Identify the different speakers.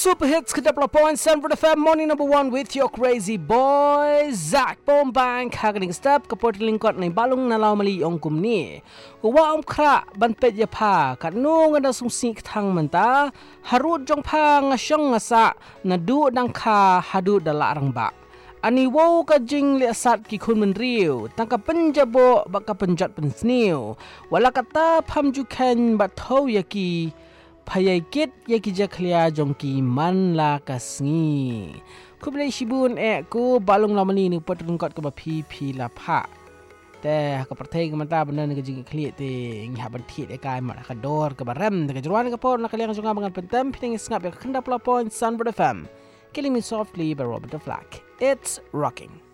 Speaker 1: Super hits kedap point Sanford FM morning number 1 with your crazy boy Zach Bombang haganing step kapot lingkot ni balung nalau mali ong kumni wa kra ban pet ya pha kanu ngada sungsik thang menta harut jong pha ngashong ngasa nadu dang kha hadu dala rangba ani wo ka jing le sat ki khun men riu tangka penjabo baka penjat pensniu wala kata phamju khen ba thau yaki Payai kit yaki jaklia jongki man la kasngi. Kublai shibun ku balung lamani ni pot rungkot ke pi la pha. Te ka perthai ke mata benda ni jing kli te ngha ban thi de kai ma ka dor ke baram de jruan ke pot na kaliang jonga bangan pentem piting snap ya kenda pla point Sunbird FM. Killing me softly by Robert the Flack. It's rocking.